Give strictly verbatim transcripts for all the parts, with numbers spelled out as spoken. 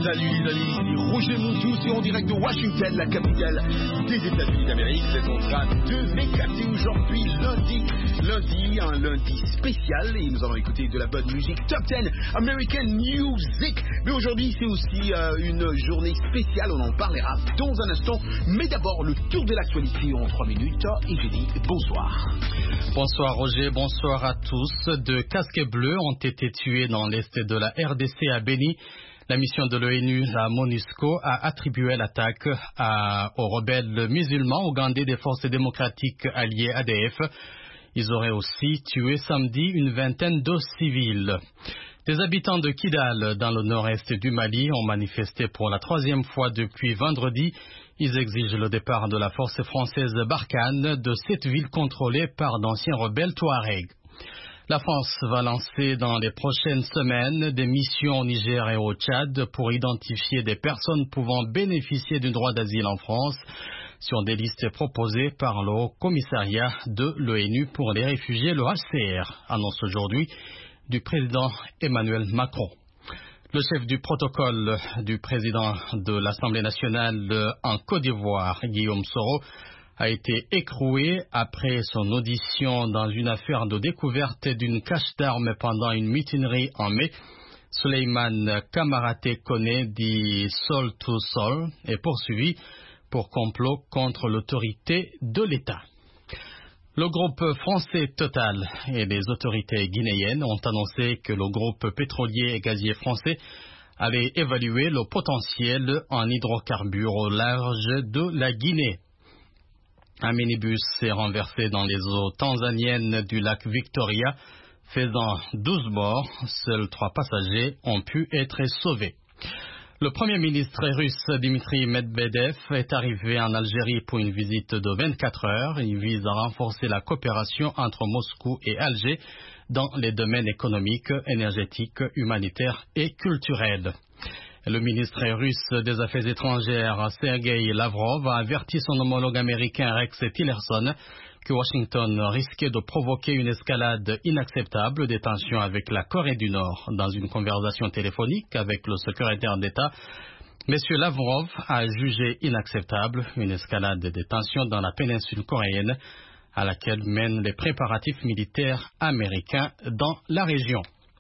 Salut les amis, ici Roger Montou, c'est en direct de Washington, la capitale des États-Unis d'Amérique. Vous êtes en train de m'éclater aujourd'hui, lundi, lundi, un lundi spécial, et nous allons écouter de la bonne musique, Top dix American Music. Mais aujourd'hui, c'est aussi euh, une journée spéciale, on en parlera dans un instant. Mais d'abord, le tour de l'actualité en trois minutes, et je dis bonsoir. Bonsoir Roger, bonsoir à tous. Deux casques bleus ont été tués dans l'est de la R D C à Beni. La mission de l'ONU, la MONUSCO, a attribué l'attaque à, aux rebelles musulmans ougandais des forces démocratiques alliées A D F. Ils auraient aussi tué samedi une vingtaine de civils. Des habitants de Kidal, dans le nord-est du Mali, ont manifesté pour la troisième fois depuis vendredi. Ils exigent le départ de la force française Barkhane de cette ville contrôlée par d'anciens rebelles Touaregs. La France va lancer dans les prochaines semaines des missions au Niger et au Tchad pour identifier des personnes pouvant bénéficier du droit d'asile en France sur des listes proposées par le Haut Commissariat de l'ONU pour les réfugiés, le H C R, annonce aujourd'hui du président Emmanuel Macron. Le chef du protocole du président de l'Assemblée nationale en Côte d'Ivoire, Guillaume Soro, a été écroué après son audition dans une affaire de découverte d'une cache d'armes pendant une mutinerie en mai. Souleymane Kamaraté Koné, dit Sol to Sol, est poursuivi pour complot contre l'autorité de l'État. Le groupe français Total et les autorités guinéennes ont annoncé que le groupe pétrolier et gazier français avait évalué le potentiel en hydrocarbures au large de la Guinée. Un minibus s'est renversé dans les eaux tanzaniennes du lac Victoria, faisant douze morts. Seuls trois passagers ont pu être sauvés. Le premier ministre russe Dmitry Medvedev est arrivé en Algérie pour une visite de vingt-quatre heures. Il vise à renforcer la coopération entre Moscou et Alger dans les domaines économiques, énergétiques, humanitaires et culturels. Le ministre russe des Affaires étrangères, Sergei Lavrov, a averti son homologue américain Rex Tillerson que Washington risquait de provoquer une escalade inacceptable des tensions avec la Corée du Nord. Dans une conversation téléphonique avec le secrétaire d'État, M. Lavrov a jugé inacceptable une escalade des tensions dans la péninsule coréenne à laquelle mènent les préparatifs militaires américains dans la région.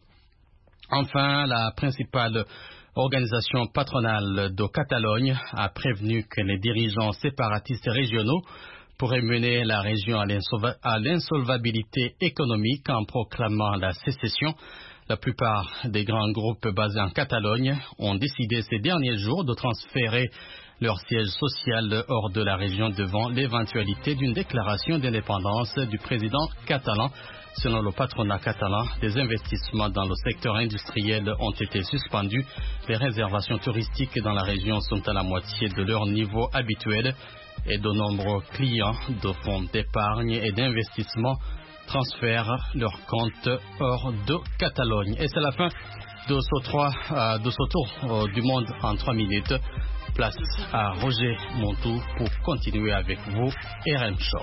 Enfin, la principale organisation patronale de Catalogne a prévenu que les dirigeants séparatistes régionaux pourraient mener la région à l'insolvabilité économique en proclamant la sécession. La plupart des grands groupes basés en Catalogne ont décidé ces derniers jours de transférer leur siège social hors de la région devant l'éventualité d'une déclaration d'indépendance du président catalan. Selon le patronat catalan, des investissements dans le secteur industriel ont été suspendus. Les réservations touristiques dans la région sont à la moitié de leur niveau habituel et de nombreux clients de fonds d'épargne et d'investissement transfèrent leurs comptes hors de Catalogne. Et c'est la fin de ce, trois, euh, de ce tour euh, du monde en trois minutes. Place à Roger Montou pour continuer avec vous R M Show.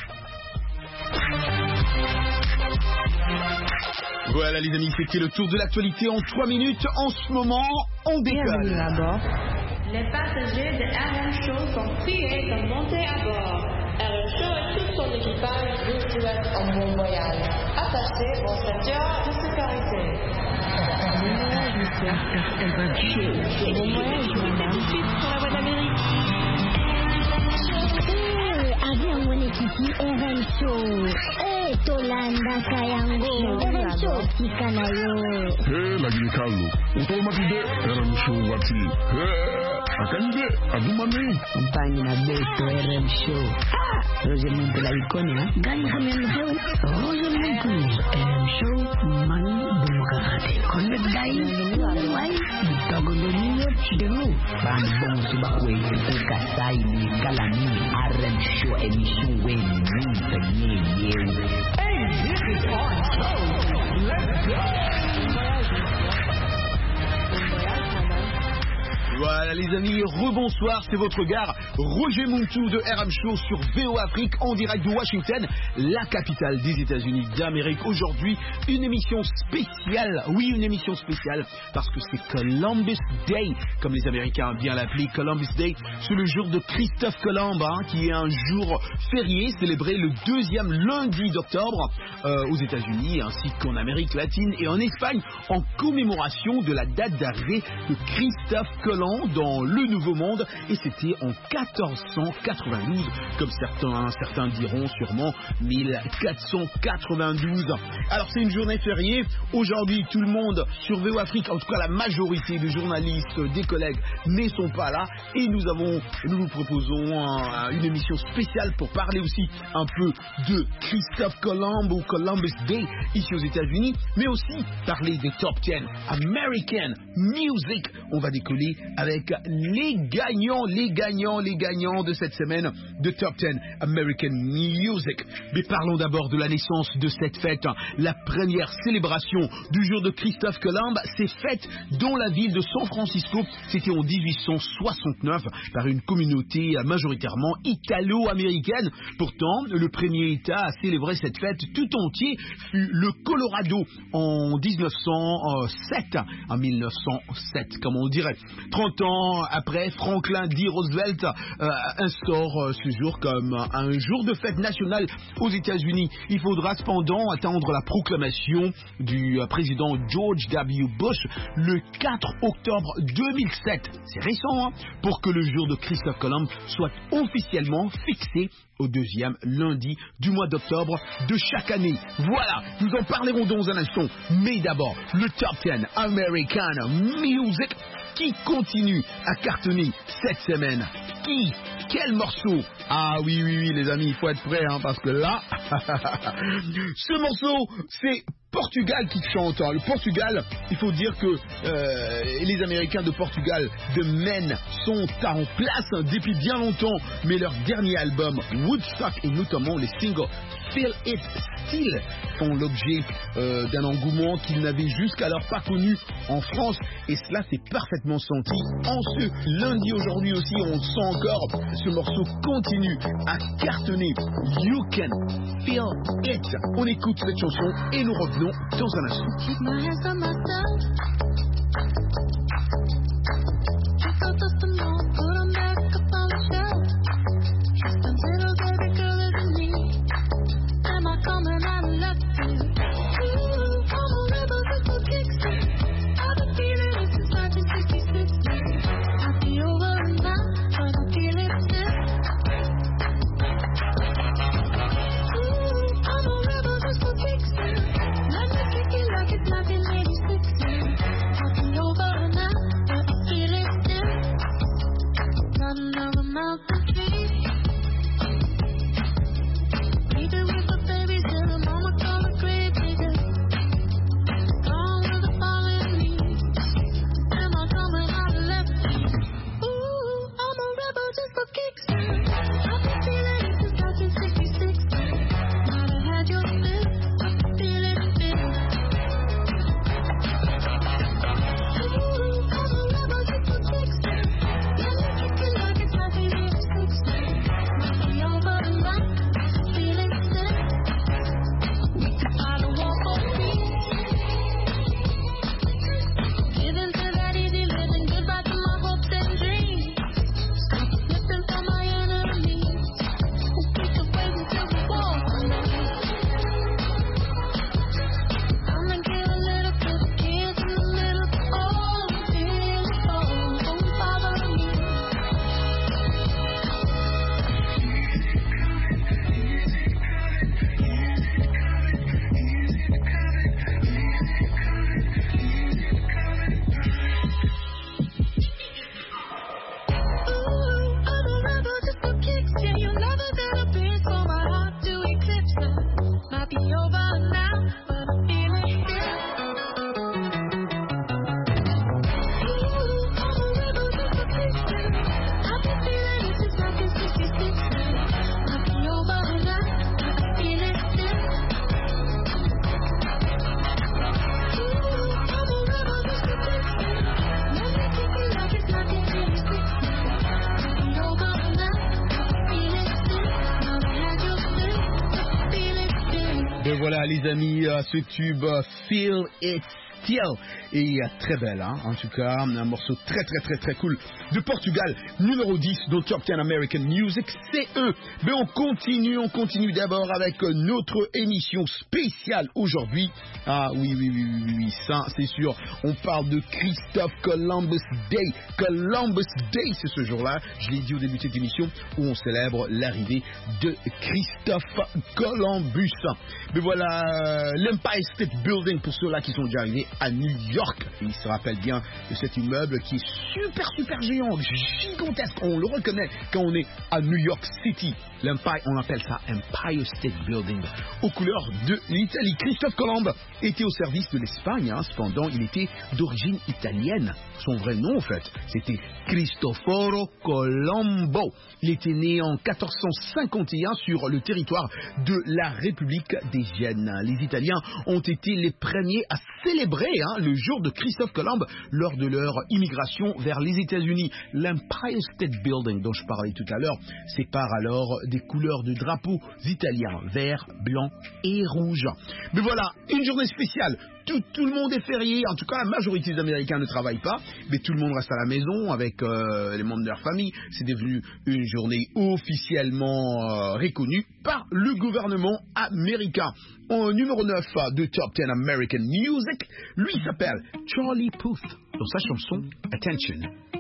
Voilà les amis, c'était le tour de l'actualité en trois minutes. En ce moment, on décolle. À bord. Les passagers de R M Show sont priés de monter à bord. R M Show et tout son équipage vous souhaitent un bon voyage. Attachez vos ceintures de sécurité. Bon voyage, madame. Tout de suite sur la voie d'Amérique. Avion mwenyekiti R M Show. Eh, Tolanda Kayango. R M Show tikanayo. Eh, lagi kalu. Utomatide R M Show wati. Eh, akande adumane. Compagnie na beto R M Show. Ah, Roger Montou la icône, hein. Gani khamen xew. Roger Montou R M Show man bu ma ko xate. Kon nag gay way dogo do ñu ñëpp déglu. Ban bon suba koy ko kasay ni kalani R M Show émission wey ni tanye yew. Hey, this is our show. Let's go. Voilà. Voilà les amis, rebonsoir, c'est votre gare Roger Muntu de R M Show sur V O Afrique en direct de Washington, la capitale des États-Unis d'Amérique. Aujourd'hui, une émission spéciale, oui une émission spéciale parce que c'est Columbus Day, comme les Américains aiment bien l'appeler. Columbus Day, c'est le jour de Christophe Colomb, hein, qui est un jour férié célébré le deuxième lundi d'octobre euh, aux États-Unis ainsi qu'en Amérique latine et en Espagne en commémoration de la date d'arrivée de Christophe Colomb dans le Nouveau Monde, et c'était en quatorze cent quatre-vingt-douze, comme certains, certains diront sûrement mille quatre cent quatre-vingt-douze. Alors c'est une journée fériée, aujourd'hui tout le monde sur V O Afrique, en tout cas la majorité des journalistes, des collègues ne sont pas là, et nous avons, nous vous proposons un, une émission spéciale pour parler aussi un peu de Christophe Colomb ou Columbus Day ici aux États-Unis, mais aussi parler des top dix American Music. On va décoller avec les gagnants, les gagnants, les gagnants de cette semaine de Top dix American Music. Mais parlons d'abord de la naissance de cette fête. La première célébration du jour de Christophe Colomb s'est faite dans la ville de San Francisco. C'était en dix-huit cent soixante-neuf par une communauté majoritairement italo-américaine. Pourtant, le premier État à célébrer cette fête tout entier fut le Colorado en dix-neuf cent sept, en mille neuf cent sept, comme on dirait. trente ans après, Franklin D. Roosevelt euh, instaure euh, ce jour comme euh, un jour de fête nationale aux États-Unis. Il faudra cependant attendre la proclamation du euh, président George W. Bush le quatre octobre deux mille sept, c'est récent, hein, pour que le jour de Christophe Colomb soit officiellement fixé au deuxième lundi du mois d'octobre de chaque année. Voilà, nous en parlerons dans un instant. Mais d'abord, le Top dix American Music qui continue à cartonner cette semaine. Qui? Quel morceau? Ah oui, oui, oui, les amis, il faut être prêt, hein, parce que là, ce morceau, c'est Portugal qui chante. Le Portugal, il faut dire que euh, les Américains de Portugal de Maine sont en place depuis bien longtemps, mais leur dernier album Woodstock et notamment les singles Feel It Still font l'objet euh, d'un engouement qu'ils n'avaient jusqu'alors pas connu en France, et cela s'est parfaitement senti. En ce lundi aujourd'hui aussi, on le sent encore, ce morceau continue à cartonner. You Can Feel It. On écoute cette chanson et nous revenons dans un instant. Keep my hands on myself. Check out the phone, put 'em back up on the shelf. Some little baby girl isn't me. Am I coming out of left field? Ooh, I'm a rebel with no kicks. I've been feeling it since nineteen sixty-six. I'll be over and now, but I feel it still. Ooh, I'm a rebel with no kicks. Let me kick it like it's nineteen eighty-six. I'll be over. voilà les amis, ce tube Feel It Still est très belle, hein, en tout cas, un morceau très très très très cool de Portugal, numéro dix dans Top dix American Music, c'est eux. Mais on continue, on continue d'abord avec notre émission spéciale aujourd'hui. Ah oui, oui, oui, oui, oui, ça c'est sûr, on parle de Christophe Columbus Day. Columbus Day, c'est ce jour-là, je l'ai dit au début de cette émission, où on célèbre l'arrivée de Christophe Columbus. Mais voilà, l'Empire State Building, pour ceux-là qui sont déjà arrivés à New York, ils se rappellent bien de cet immeuble qui est super super géant, gigantesque, on le reconnaît quand on est à New York City. L'Empire, on appelle ça Empire State Building, aux couleurs de l'Italie. Christophe Colomb était au service de l'Espagne, hein, cependant il était d'origine italienne. Son vrai nom en fait, c'était Cristoforo Colombo. Il était né en quatorze cent cinquante et un sur le territoire de la République des Gènes. Les Italiens ont été les premiers à célébrer hein, le jour de Christophe Colomb lors de leur immigration vers les États-Unis. L'Empire State Building dont je parlais tout à l'heure sépare alors des couleurs de drapeaux italiens, vert, blanc et rouge. Mais voilà, une journée spéciale. Tout, tout le monde est férié, en tout cas la majorité des Américains ne travaillent pas, mais tout le monde reste à la maison avec euh, les membres de leur famille. C'est devenu une journée officiellement euh, reconnue par le gouvernement américain. En numéro neuf de Top dix American Music, lui s'appelle Charlie Puth dans sa chanson Attention.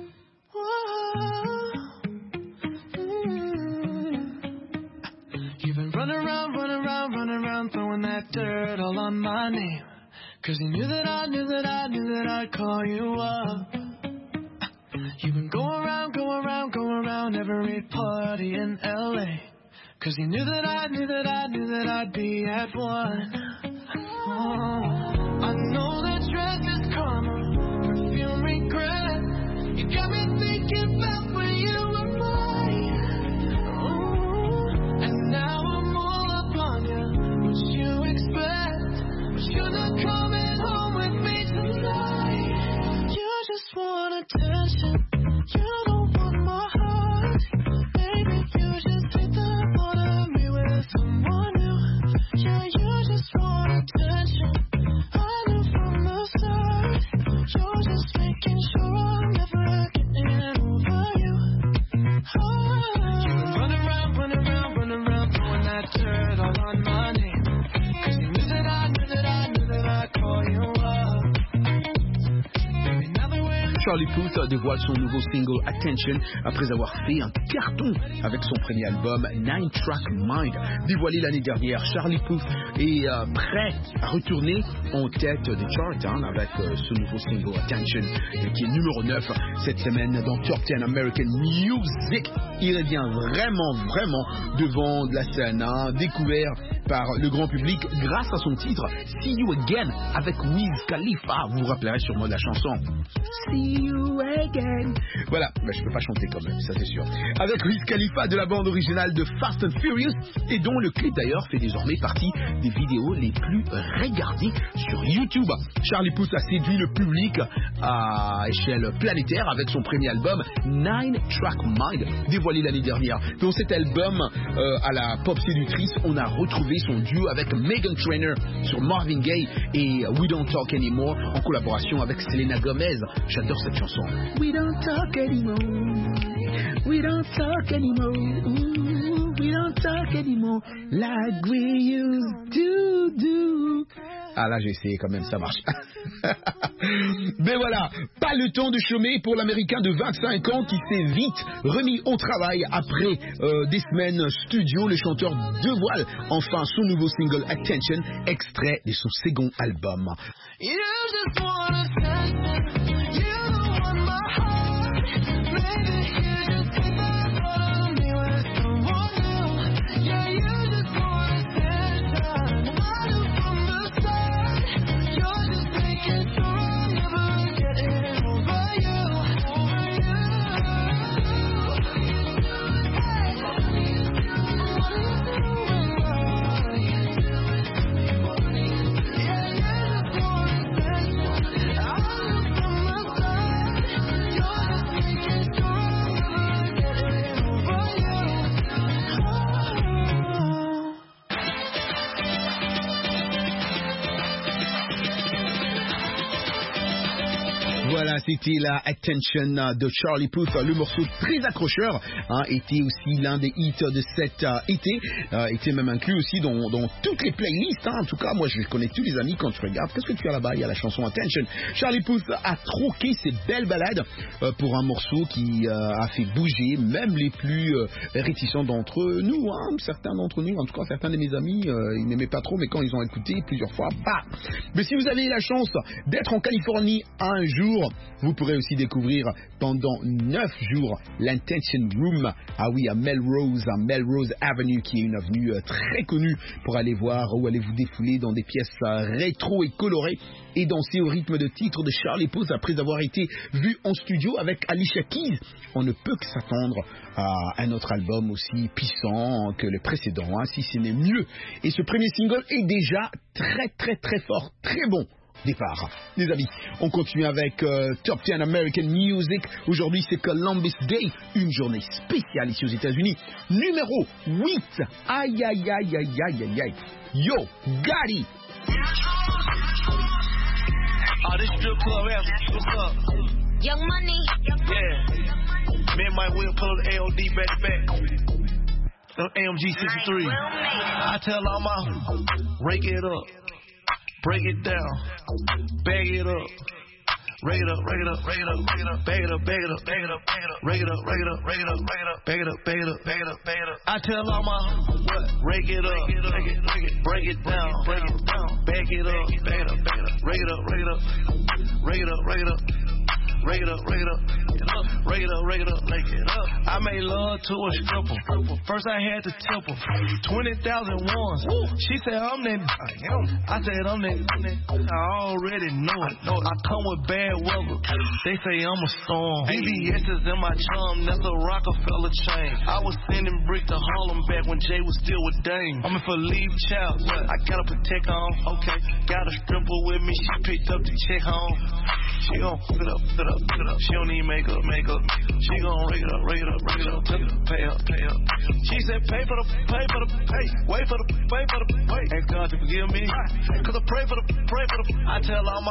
You've been running around, running around, running around, throwing that dirt all on my name. Cause you knew that I knew that I knew that I'd call you up. You've been going around, going around, going around every party in L A. Cause you knew that I knew that I knew that I'd be at one. Oh, I know that dress is karma, perfume regret. You got me thinking about when you were mine. Oh, and now I'm all up on you. What you expect? But you're not coming home with me tonight. You just want attention. You don't want my heart. Baby, you just take the part of me with someone new. Yeah, you just want attention. I knew from the start. You're just making sure I'm never getting over you. Oh. You've been running around, running around, running around, throwing that dirt all on my name. Cause you knew that I knew that I knew that I'd call you up. Baby, now the way Charlie Puth dévoile son nouveau single Attention après avoir fait un carton avec son premier album Nine Track Mind. Dévoilé l'année dernière, Charlie Puth est euh, prêt à retourner en tête des charts hein, avec euh, ce nouveau single Attention qui est numéro neuf cette semaine dans Top dix American Music. Il revient vraiment vraiment devant de la scène, hein, découvert par le grand public grâce à son titre See You Again avec Wiz Khalifa. Vous vous rappellerez sûrement de la chanson See You Again. Voilà, mais je peux pas chanter quand même, ça c'est sûr. Avec Wiz Khalifa de la bande originale de Fast and Furious et dont le clip d'ailleurs fait désormais partie des vidéos les plus regardées sur YouTube. Charlie Puth a séduit le public à échelle planétaire avec son premier album Nine Track Mind dévoilé l'année dernière. Dans cet album euh, à la pop séductrice, on a retrouvé son duo avec Meghan Trainor sur Marvin Gaye et We Don't Talk Anymore en collaboration avec Selena Gomez. J'adore cette chanson. We don't talk anymore. We don't talk anymore. Ooh, we don't talk anymore like we used to do. Ah là j'ai essayé quand même, ça marche. Mais voilà, pas le temps de chômer pour l'Américain de vingt-cinq ans qui s'est vite remis au travail après euh, des semaines studio. Le chanteur dévoile enfin son nouveau single Attention, extrait de son second album. You just want attention. You don't want my heart. Maybe you just take that part of me with someone new. Yeah, you just want attention. I knew from the start. You're just making sure I'm never getting over you. Over you. Hey, what are you doing? Yeah, you just want attention. c'était la Attention de Charlie Puth, le morceau très accrocheur, hein, était aussi l'un des hits de cet euh, été, euh, était même inclus aussi dans, dans toutes les playlists, hein. En tout cas moi je connais tous les amis. Quand tu regardes, qu'est-ce que tu as là-bas, il y a la chanson Attention. Charlie Puth a troqué ses belles balades euh, pour un morceau qui euh, a fait bouger même les plus euh, réticents d'entre nous, hein. Certains d'entre nous, en tout cas certains de mes amis, euh, ils n'aimaient pas trop, mais quand ils ont écouté plusieurs fois, bah. Mais si vous avez la chance d'être en Californie un jour, vous pourrez aussi découvrir pendant neuf jours l'Intention Room, ah oui, à Melrose, à Melrose Avenue, qui est une avenue euh, très connue pour aller voir ou aller vous défouler dans des pièces euh, rétro et colorées et danser au rythme de titre de Charlie Puth après avoir été vu en studio avec Alicia Keys. On ne peut que s'attendre à un autre album aussi puissant que le précédent, hein, si ce n'est mieux. Et ce premier single est déjà très très très fort, très bon départ. Les amis, on continue avec euh, Top dix American Music. Aujourd'hui c'est Columbus Day, une journée spéciale ici aux États-Unis. Numéro huit. Aïe aïe aïe aïe aïe aïe aïe. Yo Gotti. Oh, this strip club ass. What's up? Young Money. Yeah. Me and Mike Will pull the A O D back to back. A M G sixty-three. I tell all my rake it up, break it down, bag it up. Rake it up, rake it up, rake it up, rake it up, bag it up, bag it up, bag it up, bag it up, rake it up, rake it up, rake it up, rake it up, bag it up, bag it up, bag it up, bag it up. I tell all my what? Rake it up, rake it, rake it, break it down, break it down, bag it up, bag it up, bag it up, rake it up, rake it up, rake it up, rake it up. Rake it up, rake it up, rake it up, rake it up, rake it up. I made love to a stripper. First I had to tip her. twenty thousand ones. She said, I'm that. I said, I'm that. I already know it. I come with bad weather. They say I'm a storm. V V S is in my charm. That's a Rockefeller chain. I was sending brick to Harlem back when Jay was still with Dame. I'm in for leave child. I got a protect on. Okay. Got a stripper with me. She picked up the check home. She gon' fit up, fit up. She don't need makeup, makeup. She gon' rake it up, rake it up, rake it up, till pay up, pay up. She said pay for the, pay for the, pay, wait for the, pay for the, pay. Ask God to forgive me, cause I pray for the, pray for the. I tell all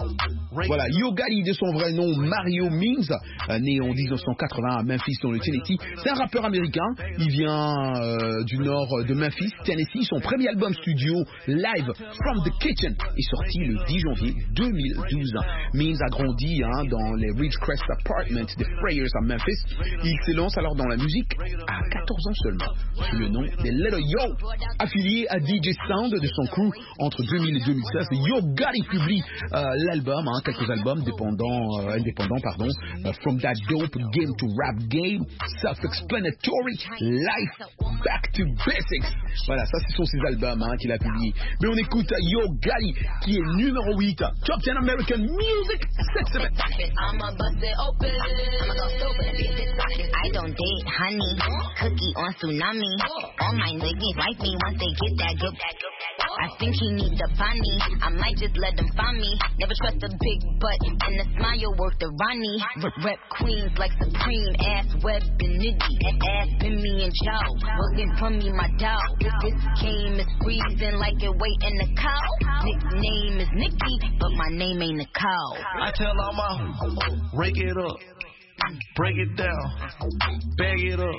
my. Voilà, Yo Gotti de son vrai nom Mario Means, né en dix-neuf cent quatre-vingts à Memphis dans le Tennessee. C'est un rappeur américain. Il vient euh, du nord de Memphis, Tennessee. Son premier album studio Live from the Kitchen est sorti le dix janvier deux mille douze. Means a grandi hein, dans les Ridgecrest Apartments des Frayers à Memphis. Il s'élance alors dans la musique à quatorze ans seulement, sous le nom de Little Yo. Affilié à D J Sound de son crew entre deux mille et deux mille seize, Yo Gotti publie euh, l'album, hein, quelques albums dépendants, euh, indépendants, pardon, uh, From That Dope Game to Rap Game, Self-Explanatory, Life, Back to Basics. Voilà, ça ce sont ces albums hein, qu'il a publiés. Mais on écoute Yo Gotti qui est numéro huit, Top dix American Music cette semaine. I'ma bust it open. I'ma go stupid. I don't date honey. Cookie on tsunami. All my niggas like me once they get that good. I think he need the bunny. I might just let him find me. Never trust a big butt and a smile worth the Ronnie. Rep queens like Supreme. Ass web and nitty. Ass been me and Joe. Looking for me, my dog. This game is freezing like it waiting the cow. Nickname is Nikki, but my name ain't a cow. I tell all my rake it up, break it down, bag it up.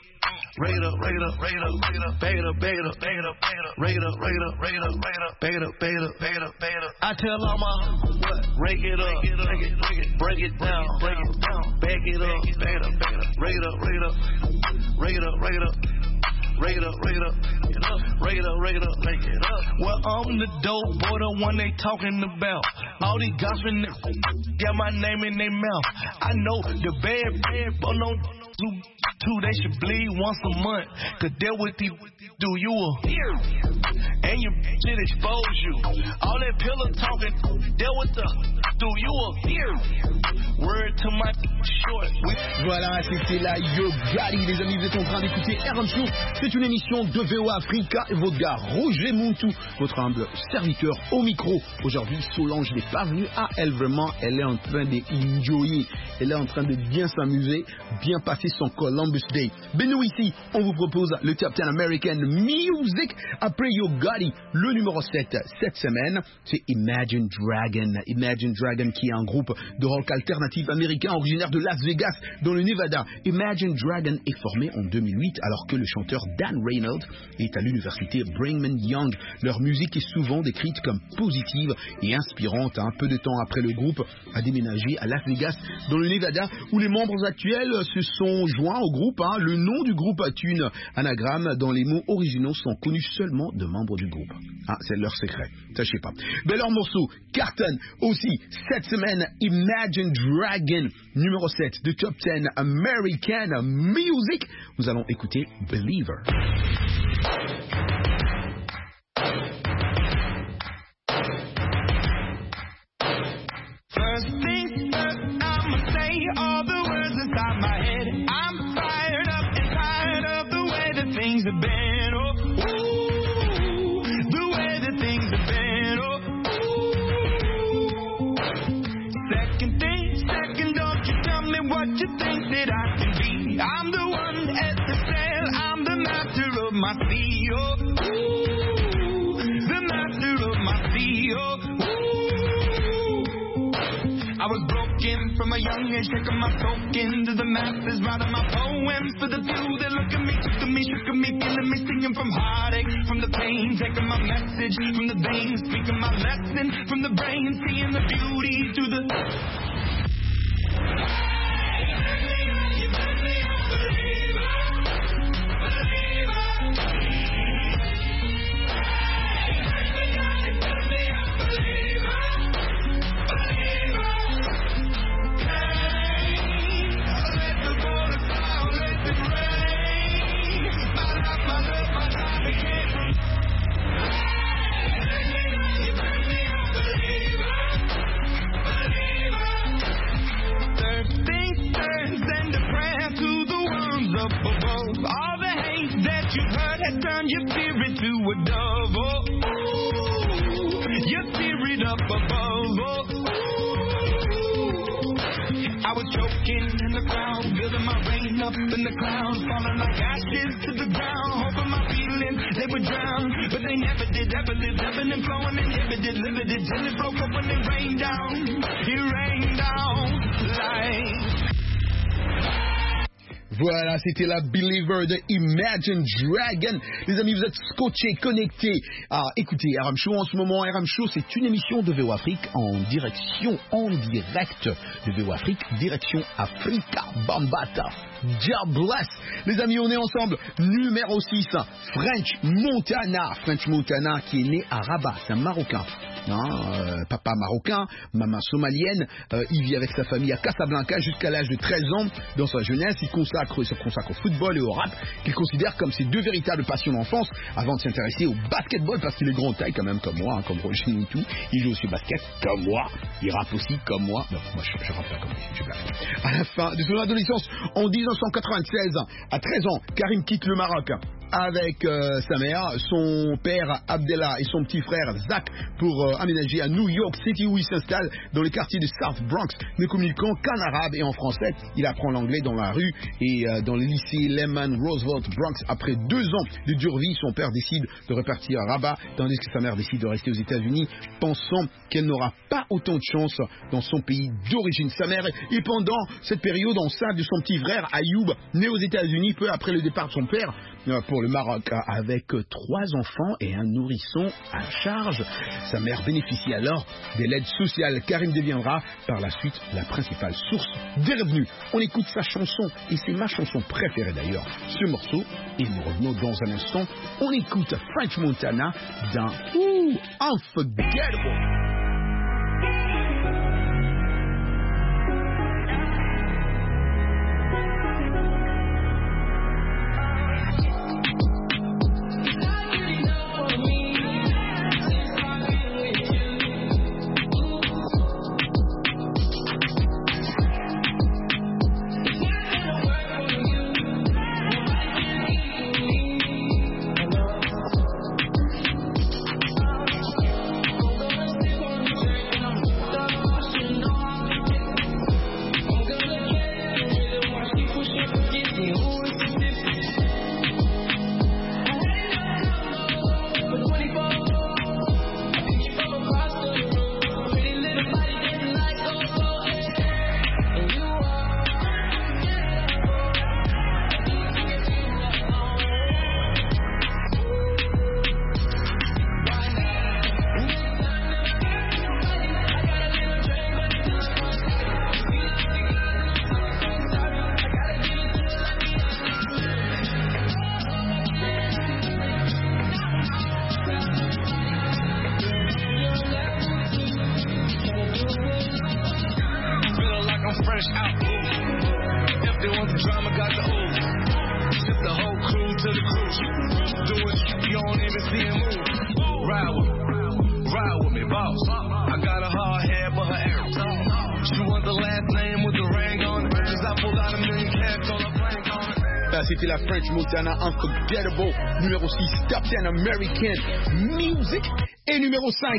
Rake it up, rake it up, rake it up, rake it up, bag it up, bag it up, bag it up, bag it up, rake it up, rake it up, rake it up, rake it up, bag it up, bag it up, bag it up, bag it up. I tell all my what? Rake it up, rake it, rake it, break it down, break it down, bag it up, bag it up, bag it up, rake it up, rake it up, rake it up, rake it up. Rake it up, rake it up, rake it up, rake it up, rake it up. Well, I'm the dope boy, the one they talking about. All these gossiping niggas got my name in their mouth. I know the bad, bad, but no two, two, they should bleed once a month. Cause they're what they do you a and your shit expose you. All that pillow talking, they're what the do you a word to my short. Voilà, c'était la Yo Gotti, les amis, vous êtes en train d'écouter R M Show. C'est une émission de V O Africa et votre gars Roger Muntu, votre humble serviteur au micro. Aujourd'hui, Solange n'est pas venue. Ah, elle vraiment, elle est en train d'enjoyer. Elle est en train de bien s'amuser, bien passer son Columbus Day. Ben nous ici, on vous propose le Top dix American Music. Après Yo Gotti, le numéro sept cette semaine, c'est Imagine Dragon. Imagine Dragon qui est un groupe de rock alternatif américain originaire de Las Vegas dans le Nevada. Imagine Dragon est formé en deux mille huit alors que le chanteur Dan Reynolds est à l'université Brigham Young. Leur musique est souvent décrite comme positive et inspirante. Un peu de temps après, le groupe a déménagé à Las Vegas dans le Nevada où les membres actuels se sont joints au groupe. Hein. Le nom du groupe est une anagramme dont les mots originaux sont connus seulement de membres du groupe. Ah, c'est leur secret, sachez pas. Mais leur morceau cartonne aussi cette semaine. Imagine Dragon, numéro sept de Top dix American Music. Nous allons écouter Believer. First things first, I'ma say all the words inside my head. I'm fired up and tired of the way that things have been. Oh, ooh, the way that things have been. Oh, ooh. Second thing, second, don't you tell me what you think that I can be. I'm the one at the sail, I'm the master of my sea. Oh, ooh, the master of my sea. Oh, ooh. I was broken from a young age, taking my soak into the masses, writing my poems for the few that look at me, took at me, shook at me, feeling me, singing from heartache, from the pain, taking my message from the veins, speaking my lesson from the brain, seeing the beauty through the... Turn your spirit to a dove, oh, ooh, your spirit up above, oh, ooh. I was choking in the crowd, building my rain up in the clouds, falling like ashes to the ground, hoping my feelings, they would drown, but they never did, ever lived, ebbing and flowing, inhibited, limited, till it broke up when it rained down, it rained down like... Voilà, c'était la Believer de Imagine Dragon. Les amis, vous êtes scotchés, connectés. Ah, écoutez, R M Show en ce moment. R M Show, c'est une émission de V O Afrique en direction, en direct de V O Afrique, direction Africa Bambata. God bless. Les amis, on est ensemble. Numéro six, French Montana. French Montana qui est né à Rabat, c'est un Marocain. Hein, euh, papa marocain, maman somalienne. Euh, il vit avec sa famille à Casablanca jusqu'à l'âge de treize ans. Dans sa jeunesse, il consacre, il se consacre au football et au rap, qu'il considère comme ses deux véritables passions d'enfance, avant de s'intéresser au basketball, parce qu'il est grand taille quand même comme moi, hein, comme Roger et tout. Il joue aussi au basket comme moi. Il rappe aussi comme moi. Non, moi je, je rappe pas comme lui, je blague. À la fin de son adolescence, en dix-neuf cent quatre-vingt-seize, à treize ans, Karim quitte le Maroc avec euh, sa mère, son père Abdellah et son petit frère Zach pour euh, aménager à New York City où il s'installe dans le quartier de South Bronx, ne communiquant qu'en arabe et en français. Il apprend l'anglais dans la rue et euh, dans le lycée Lehman Roosevelt Bronx. Après deux ans de dure vie, son père décide de repartir à Rabat, tandis que sa mère décide de rester aux États-Unis, pensant qu'elle n'aura pas autant de chance dans son pays d'origine. Sa mère est pendant cette période enceinte de son petit frère Ayoub, né aux États-Unis peu après le départ de son père euh, pour le Maroc, avec trois enfants et un nourrisson à charge. Sa mère bénéficie alors de l'aide sociale. Karim deviendra par la suite la principale source des revenus. On écoute sa chanson et c'est ma chanson préférée d'ailleurs, ce morceau, et nous revenons dans un instant. On écoute French Montana d'un Ooh, Unforgettable. want the drama, got the ooze. Ship the whole crew to the cruise. Do it, you don't even see him move. Ride with me, ride with me, boss. I got a hard head, but her air tall. She want the last name with the ring on it. Cause I pulled out a million cash on the plank on it. Ça, c'était la French Montana Unforgettable. Numéro six, Captain American Music. Et numéro cinq.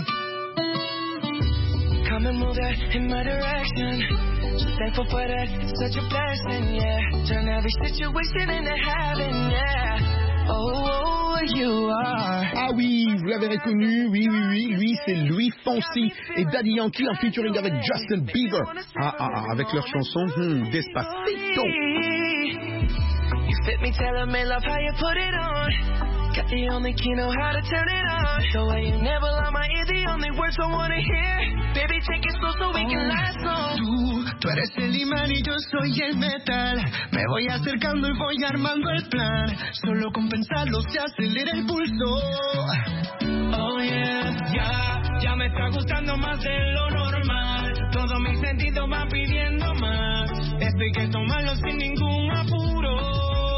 Come and move that in my direction. So thankful for that, it's such a blessing, yeah. Turn every situation into heaven, yeah. Oh, you are. Ah oui, vous l'avez reconnu, oui, oui, oui, lui c'est Louis Fonsi et Daddy Yankee en featuring avec Justin Bieber. Ah, ah, ah, avec leur chanson hmm, Despacito. You fit me, tell me love how you put it on. Got the only key, know how to turn it on. The way you never lie my ear, the only words I wanna hear. Baby, take it slow so we can last long. Tú, tú eres el imán y yo soy el metal. Me voy acercando y voy armando el plan. Solo con pensarlo se acelera el pulso. Oh yeah, ya, ya me está gustando más de lo normal. Todos mis sentidos van pidiendo más. Esto hay que tomarlo sin ningún apuro.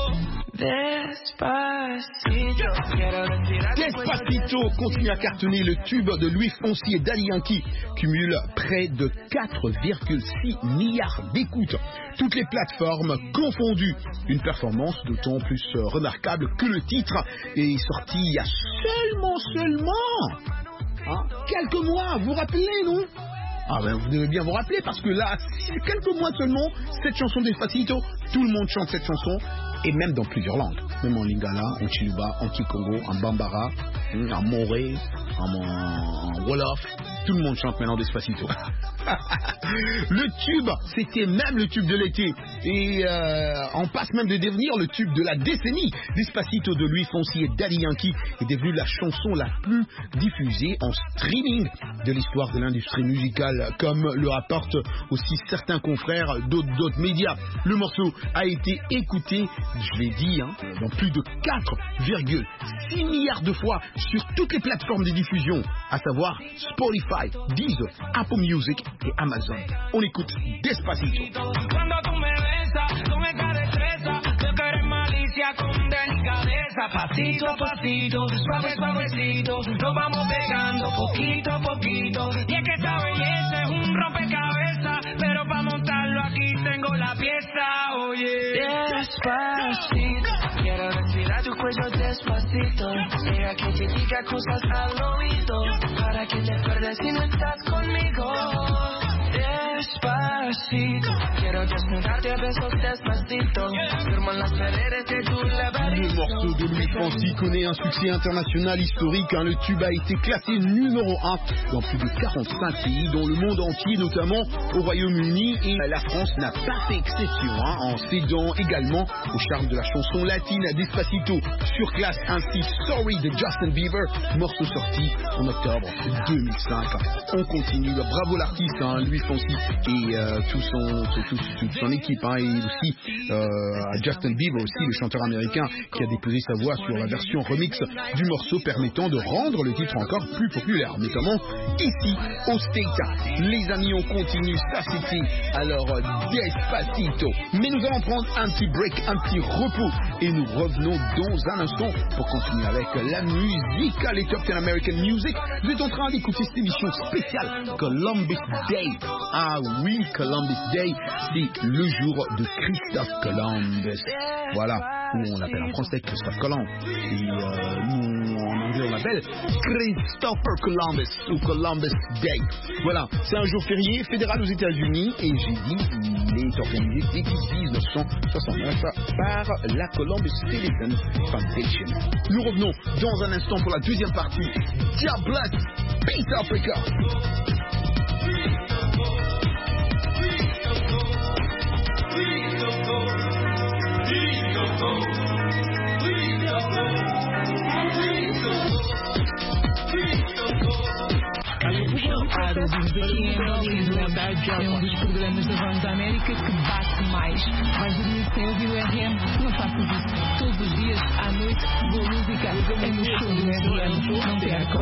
Despacito, Despacito continue à cartonner. Le tube de Louis Fonsi et Daddy Yankee cumule près de quatre virgule six milliards d'écoutes. Toutes les plateformes confondues. Une performance d'autant plus remarquable que le titre est sorti il y a seulement, seulement hein, quelques mois. Vous vous rappelez, non? Ah ben vous devez bien vous rappeler parce que là, c'est quelques mois seulement, cette chanson Despacito, tout le monde chante cette chanson. Et même dans plusieurs langues, même en lingala, en chiluba, en kikongo, en bambara, en moré, en, en wolof, tout le monde chante maintenant Despacito. Le tube, c'était même le tube de l'été, et euh, on passe même de devenir le tube de la décennie. Despacito de Louis Fonsi et Daddy Yankee est devenu la chanson la plus diffusée en streaming de l'histoire de l'industrie musicale, comme le rapportent aussi certains confrères d'autres, d'autres médias. Le morceau a été écouté, je l'ai dit, hein, dans plus de quatre virgule six milliards de fois sur toutes les plateformes de diffusion, à savoir Spotify, Deezer, Apple Music et Amazon. On écoute Despacito. Pasito a pasito, suave suavecito, nos vamos pegando poquito a poquito. Y es que esta belleza es un rompecabezas, pero para montarlo aquí tengo la pieza, oye. Despacito, quiero respirar tu cuello despacito. Deja que te diga cosas al oído, para que te pierdas si no estás conmigo. Despacito, quiero desnudarte a besos despacito. Firmo en las paredes de tu laberinto. Le morceau de Louis Fonsi connaît un succès international historique. Hein. Le tube a été classé numéro un dans plus de quarante-cinq pays, dont le monde entier, notamment au Royaume-Uni. Et la France n'a pas fait exception, hein, en cédant également au charme de la chanson latine. Despacito surclasse ainsi Sorry de Justin Bieber, morceau sorti en octobre deux mille cinq. On continue. Bravo l'artiste, hein, Louis Fonsi et euh, tout son, tout, tout, toute son équipe, hein, et aussi euh, Justin Bieber aussi, le chanteur américain qui a déposé sa voix sur la version remix du morceau, permettant de rendre le titre encore plus populaire, notamment ici au States. Les amis, on continue, ça c'était alors Despacito. Mais nous allons prendre un petit break, un petit repos, et nous revenons dans un instant pour continuer avec la musique, les Top dix American Music. Vous êtes en train d'écouter cette émission spéciale Columbus Day. Ah oui, Columbus Day, c'est le jour de Christophe Columbus. Voilà, ou on l'appelle en français Christophe Colomb. Et euh, nous, en anglais, on l'appelle Christopher Columbus ou Columbus Day. Voilà, c'est un jour férié fédéral aux États-Unis et j'ai dit, il est organisé depuis dix-neuf cent soixante-neuf par la Columbus Citizen Foundation. Nous revenons dans un instant pour la deuxième partie. God bless, Peace Africa. É um dos programas da Vanda América música que bate mais. Vais dormir sem ouvir o R M? Não faças isso. Todos os dias, à noite, boa música é no show do R M. Não percam.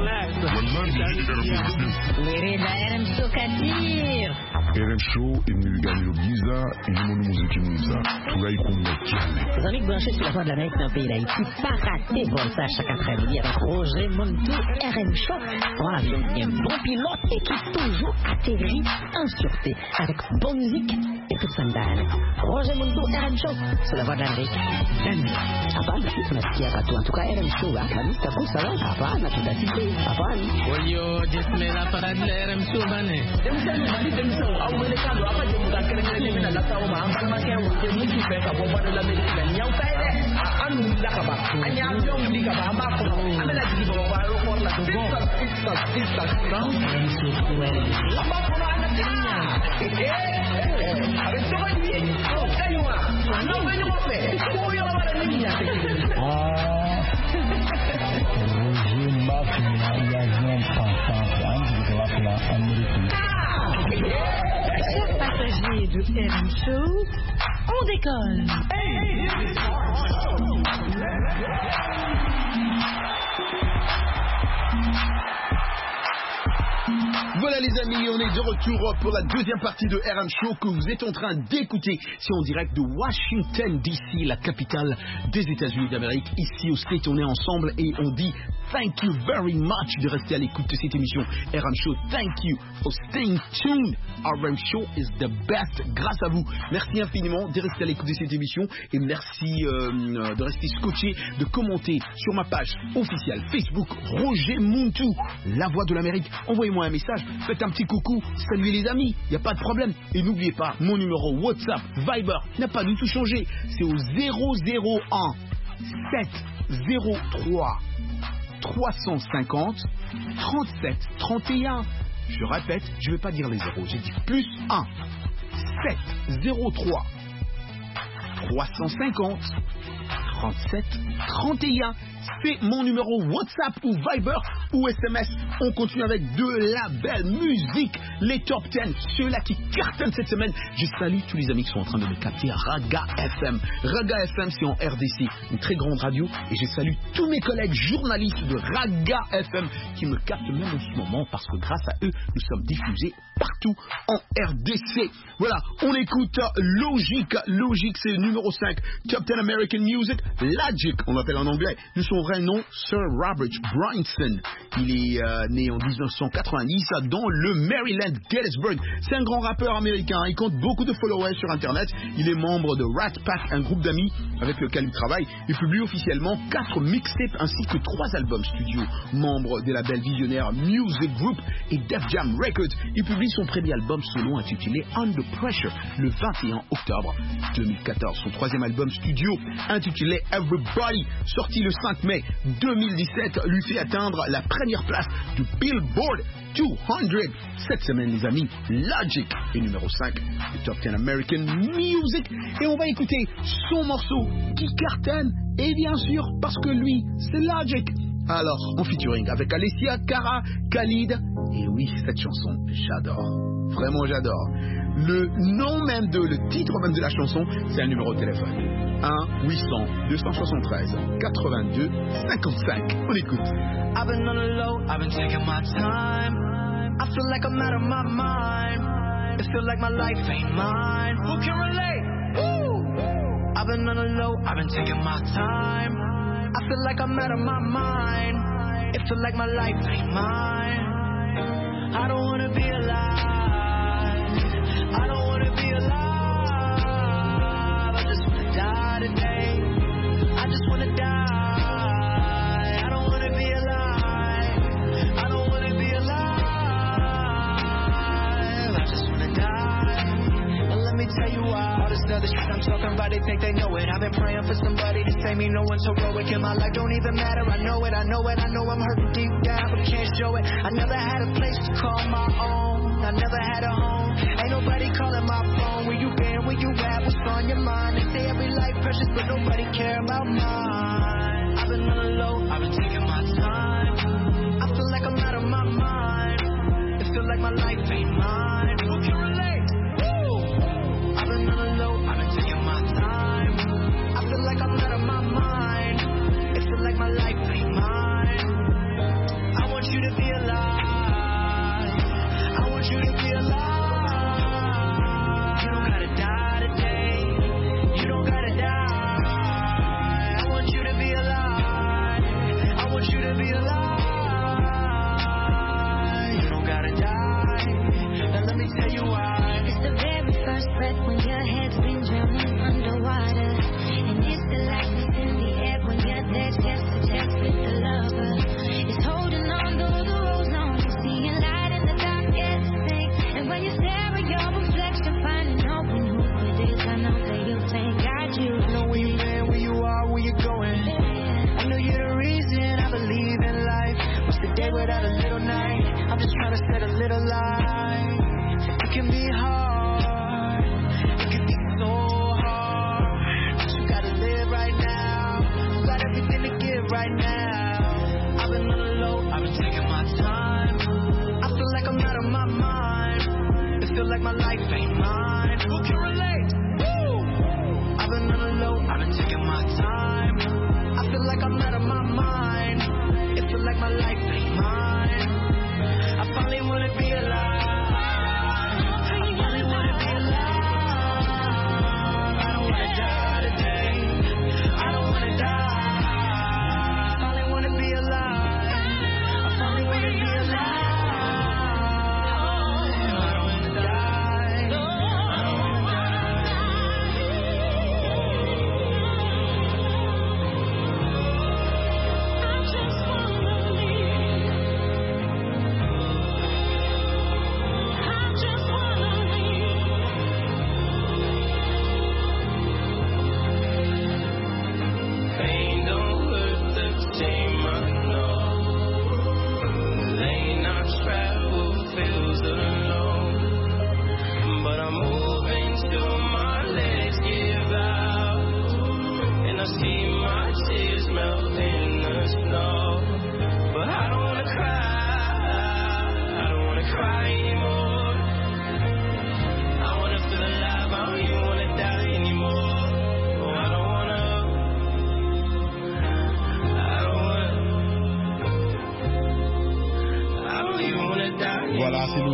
Vereda R M Show Katir. R M Show imulgani Giza ilimoni muziki mwiza tunaikumekiane. Les amis branchés sur la voie de l'Amérique dans le pays d'Haïti, pas rater Voltage chaque après-midi avec Roger Montou, R M Show. Voilà, un bon pilote et qui toujours atterrit en sûreté avec bonne musique et toute sandale. Roger Montou, R M Show sur la voie de l'Amérique. Apana, tunasikia watu. En tout cas, R M Show, kami takusa la apana, tunasikia apana. Oyo, jismela para de R M Show bane. Demsano bali demsano, au melekado apa je muda kere-kere mina la tawo ma ambal ma ken wote muti fe ka bo bado la medina nyaw kayde anu la ka ba anya jom di ka ba ba ko amela di bo ba ro ko la ko pista pista sound and so well aba ko na na tinya eh eh abe to ba ni o kaywa no ba ni mo fe ko yo ba la niña ah Roger Mafia ya non pensant antes de la la américaine. Chers passagers de R M Show, on décolle. Voilà les amis, on est de retour pour la deuxième partie de R M Show que vous êtes en train d'écouter. C'est en direct de Washington D C, la capitale des États-Unis d'Amérique. Ici au State, on est ensemble et on dit thank you very much de rester à l'écoute de cette émission R M Show. Thank you for staying tuned. R M Show is the best. Grâce à vous. Merci infiniment de rester à l'écoute de cette émission et merci euh, de rester scotché, de commenter sur ma page officielle Facebook Roger Montou, la voix de l'Amérique. Envoyez-moi un message. Faites un petit coucou, saluez les amis, il n'y a pas de problème. Et n'oubliez pas, mon numéro WhatsApp, Viber n'a pas du tout changé. C'est au zéro zéro un sept zéro trois trois cent cinquante trente-sept trente et un. Je répète, je ne vais pas dire les zéros, j'ai dit plus un sept zéro trois trois cent cinquante trente-sept trente et un. C'est mon numéro WhatsApp ou Viber ou S M S. On continue avec de la belle musique, les top dix, ceux-là qui cartonnent cette semaine. Je salue tous les amis qui sont en train de me capter à Raga F M. Raga F M, c'est en R D C, une très grande radio. Et je salue tous mes collègues journalistes de Raga F M qui me captent même en ce moment parce que grâce à eux, nous sommes diffusés partout en R D C. Voilà, on écoute Logic. Logic, c'est le numéro cinq. Top dix American Music. Logic, on l'appelle en anglais. De son vrai nom, Sir Robert Bryanson. Il est euh, né en dix-neuf cent quatre-vingt-dix dans le Maryland, Gettysburg. C'est un grand rappeur américain. Il compte beaucoup de followers sur Internet. Il est membre de Rat Pack, un groupe d'amis avec lequel il travaille. Il publie officiellement quatre mixtapes ainsi que trois albums studio. Membre des labels visionnaires Music Group et Def Jam Records. Il publie son premier album solo intitulé Under Pressure le vingt et un octobre deux mille quatorze. Son troisième album studio intitulé Everybody, sorti le cinq mai deux mille dix-sept, lui fait atteindre la première place du Billboard deux cents. Cette semaine, les amis, Logic est numéro cinq du Top dix American Music. Et on va écouter son morceau qui cartonne. Et bien sûr, parce que lui, c'est Logic. Alors, en featuring avec Alessia Cara, Khalid. Et oui, cette chanson, j'adore. Vraiment, j'adore. Le nom même de, le titre même de la chanson, c'est un numéro de téléphone. un huit cents deux cent soixante-treize quatre-vingt-deux cinquante-cinq. On écoute. I've been on the low, I've been taking my time. I feel like I'm out of my mind. It feels like my life ain't mine. Who can relate? Woo! I've been on the low, I've been taking my time. I feel like I'm out of my mind. It feels like my life ain't mine. I don't wanna be alive. I don't wanna be alive. I just wanna die today. I just wanna die. I don't wanna be alive. I don't wanna be alive. I just wanna die. And let me tell you why. All this other shit I'm talking about, they think they know it. I've been praying for somebody to save me. No one's heroic in my life, don't even matter. I know it, I know it, I know I'm hurting deep down, but can't show it. I never had a place to call my own. I never had a home. Ain't nobody calling my phone. Where you been, where you at, what's on your mind? They say every life precious, but nobody care about mine. I've been on the low, I've been taking my time. I feel like I'm out of my mind. It feels like my life ain't mine. Who can relate? Woo! I've been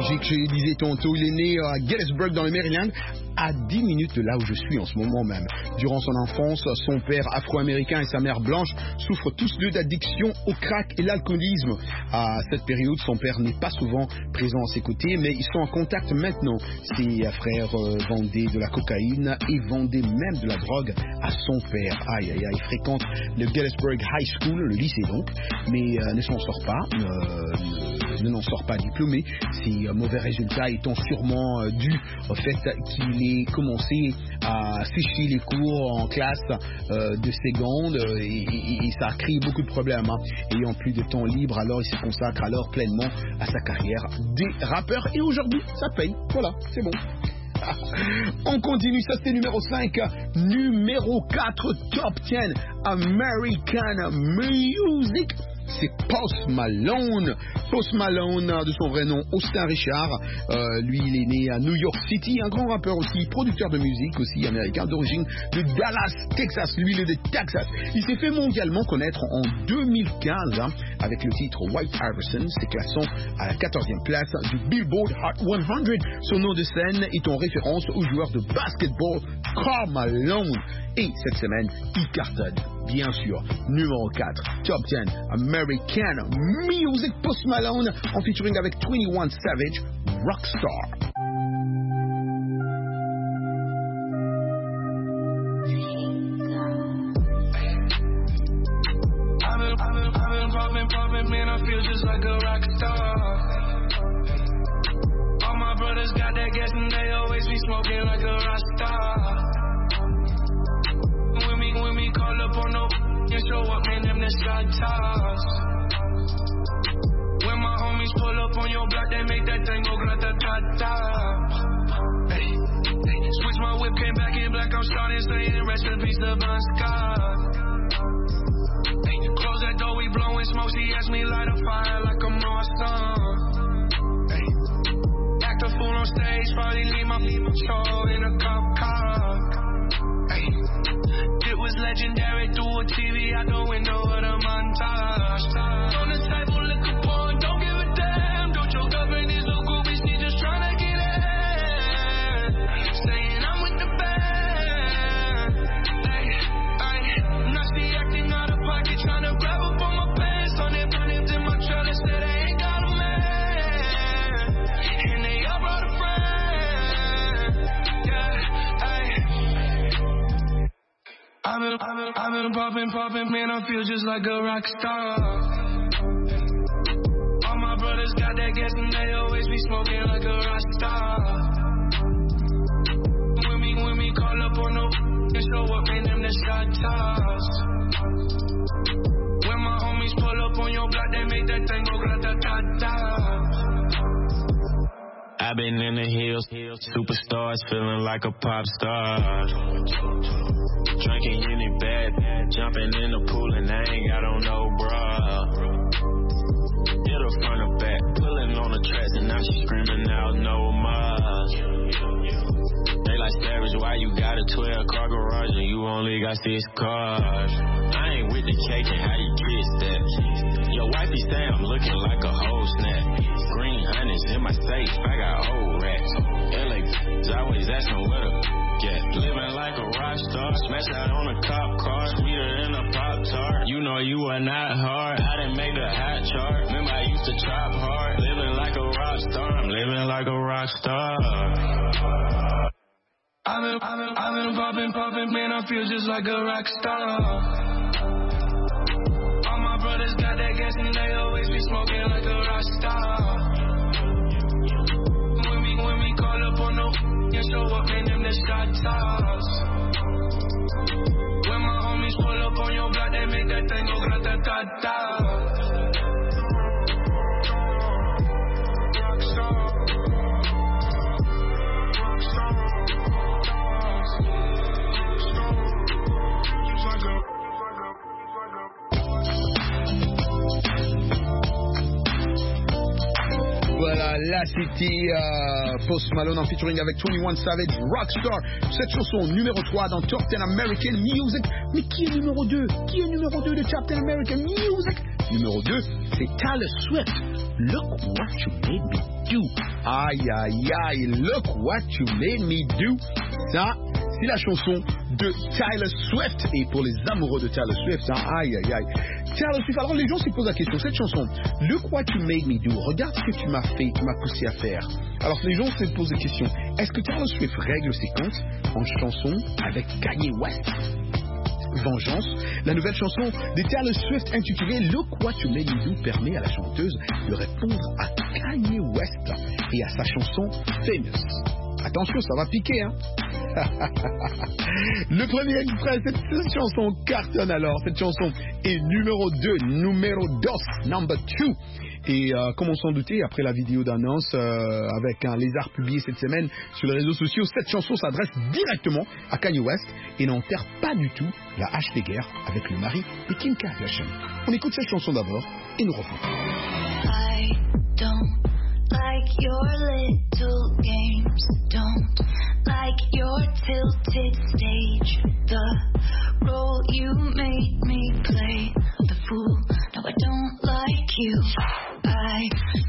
Belgique, je le disais tantôt, il est né à Gettysburg dans le Maryland, à dix minutes de là où je suis en ce moment même. Durant son enfance, son père afro-américain et sa mère blanche souffrent tous deux d'addiction au crack et l'alcoolisme. À cette période, son père n'est pas souvent présent à ses côtés, mais ils sont en contact maintenant. Ses frères euh, vendaient de la cocaïne et vendaient même de la drogue à son père. Aïe, aïe, aïe, il fréquente le Gettysburg High School, le lycée donc, mais euh, ne s'en sort pas, euh, ne n'en sort pas diplômé. Ses euh, mauvais résultats étant sûrement euh, dus au fait qu'il ait commencé à sécher les cours en classe euh, de seconde euh, et, et, et ça a créé beaucoup de problèmes. Hein. Ayant plus de temps libre, alors il se consacre alors pleinement à sa carrière des rappeurs et aujourd'hui ça paye. Voilà, c'est bon. On continue, ça c'était numéro cinq. Numéro quatre, Top dix American Music. C'est Post Malone. Post Malone, de son vrai nom Austin Richard. Euh, lui, il est né à New York City, un grand rappeur aussi, producteur de musique aussi américain, d'origine de Dallas, Texas. Lui, il est de Texas. Il s'est fait mondialement connaître en deux mille quinze hein, avec le titre White Iverson, se classant à la quatorzième place du Billboard Hot cent. Son nom de scène est en référence au joueur de basketball Karl Malone. Et cette semaine, il cartonne, bien sûr. Numéro quatre, Top dix American Music, Post Malone en featuring avec twenty-one Savage, Rockstar. I've been, I've been, I've been popping, popping, man, I feel just like a rock star. All my brothers got that gas and they always be smoking like a rock star. When we, when we call up on no and show up, man, them the shot toss. When my homies pull up on your block, they make that thing go grata-ta-ta. Hey, hey, switch my whip, came back in black, I'm starting saying rest in peace to Bon Scott. Hey, close that door, we blowing smoke, she asked me light a fire like I'm on sun. Hey, act a fool on stage, probably leave my show in a cop car. Hey, it was legendary through a T V out the window of the montage. On the table, liquor porn, don't give a damn. Don't choke up in these little goobies, she just tryna get in. Saying I'm with the band. Hey, hey, now she acting out of pocket, tryna grab up on my pants. On their bonnets in my trailer, said they ain't got a man. And they all brought a friend. Yeah, hey. I've been, I've been, I've been popping, popping, man, I feel just like a rock star. All my brothers got that gas and they always be smoking like a rock star. When we, when we call up on no and show up, man, them the shot toss. When my homies pull up on your block, they make that thing go grata-ta-ta. I've been in the hills, superstars feeling like a pop star. Drinking any bad, jumping in the pool and I ain't got on no bra. Hit her front or back, pulling on the tracks and now she screaming out no more. They like Savage, why you got a twelve car garage and you only got six cars? I ain't with the cake and how you kiss that. Your wifey say I'm looking like a whole snap. Green honey's in my safe, I got old racks. L A always asking where the get. Living like a rock star, smash out on a cop car, sweeter than a Pop Tart. You know you are not hard, I didn't make the hot chart. Remember I used to chop hard, living like a rock star. I'm living like a rock star. I've been, I've been, I've been popping, popping, man, I feel just like a rock star. All my brothers got that gas and they always be smoking like a rock star. When we, when we call up on no and show up, man, them the shot toss. When my homies pull up on your block, they make that thing go grata-ta-ta. Voilà, là c'était euh, Post Malone en featuring avec twenty-one Savage, Rockstar. Cette chanson numéro trois dans Top dix American Music. Mais qui est numéro deux? Qui est numéro deux de Top dix American Music? Numéro deux, c'est Taylor Swift. Look what you made me do. Aïe, aïe, aïe, look what you made me do. Ça, c'est la chanson de Taylor Swift. Et pour les amoureux de Taylor Swift, hein, aïe, aïe, aïe. Taylor Swift, alors les gens se posent la question, cette chanson, look what you made me do, regarde ce que tu m'as fait, tu m'as poussé à faire. Alors les gens se posent la question, est-ce que Taylor Swift règle ses comptes en chanson avec Kanye West? Vengeance, la nouvelle chanson de Taylor Swift intitulée Look What You Made Me Do permet à la chanteuse de répondre à Kanye West et à sa chanson Famous. Attention, ça va piquer, hein. Le premier extrait, cette, cette chanson cartonne alors. Cette chanson est numéro deux, numéro dos, number two. Et euh, comme on s'en doutait, après la vidéo d'annonce euh, avec un lézard publié cette semaine sur les réseaux sociaux, cette chanson s'adresse directement à Kanye West et n'enterre pas du tout la hache des guerres avec le mari de Kim Kardashian. On écoute cette chanson d'abord et nous revenons. I don't like your little games, don't like your tilted stage, the role you made me play, the fool, no I don't like you. I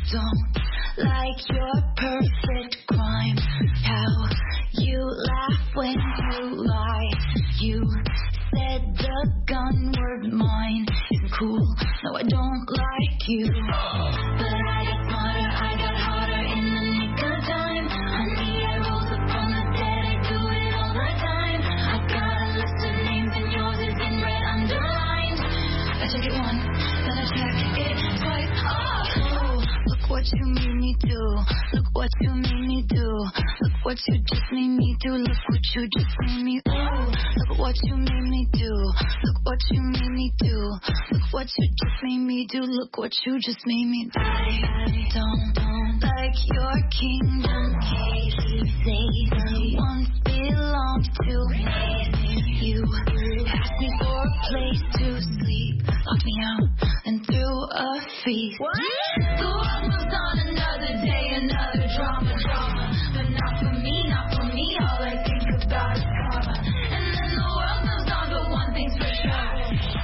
don't like your perfect crime, how you laugh when you lie. You said the gun word mine isn't cool, no I don't like you. But I got smarter, I got harder in the nick of time. Honey, I rose up from the dead, I do it all the time. I got a list of names and yours is in red underlined. I check it once, then I check it twice. Oh, look what you made me do. Look what you made me do. Look what you just made me do. Look what you just made me do. Look what you made me do. Look what you made me do. Look what you just made me do. Look what you just made me do. I don't, don't like your kingdom case. Say once belonged to me. You asked me for a place to sleep, locked me out and threw a feast. What? The world moves on another day, another drama, drama. But not for me, not for me. All I think about is karma. And then the world moves on, but one thing's for sure.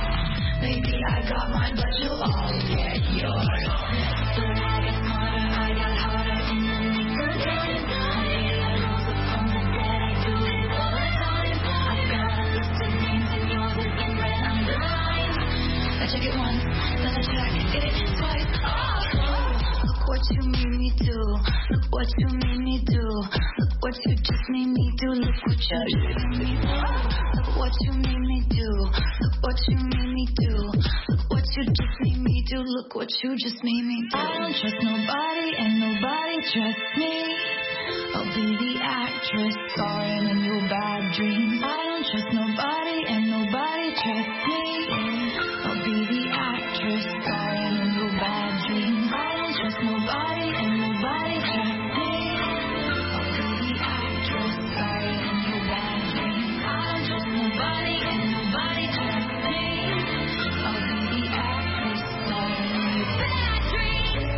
Maybe I got mine, but you'll all get yours. But I got smarter, I got harder in the nick of time. Honey, I rose up from the dead, I do it all the time. I got a list of names and yours is in red underlined. I check it once, then I check it twice. Oh, look what you made me do. Look what you made me do. Look what you just made me do. Look what you just made me do. Look what you made me do. Look what you made me do. Look what you just made me do. Look what you just made me do. I don't trust nobody and nobody trusts me. I'll be the actress starring in your bad dreams. I don't trust nobody and nobody trusts me. I'll be the actress starring in your bad dreams. I don't trust nobody and nobody trusts me. I'll be the actress starring in your bad dreams. I don't trust nobody and nobody trusts me. I'll be the actress starring in your bad dreams.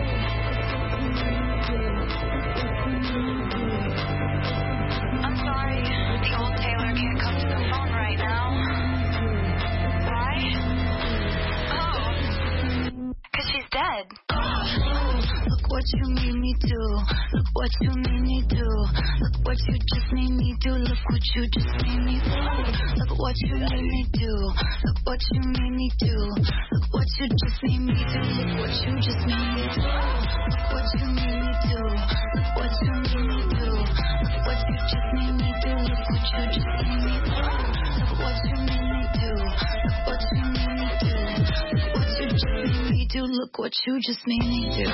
I'm sorry, the old Taylor can't come to the phone right now. Why? Oh, 'cause she's dead. Look what you made me do. Look what you made me do. Look what you just made me do. Look what you just made me do. Look what you made me do. Look what you made me do. Look what you just made me do. Look what you just made me do. Look what you made me do. Look what you made me do. Look what you just made me do. Look what you just made me do. Look what you made me do. Look what you made me do. Look what you just made me do. Look what you just made me do.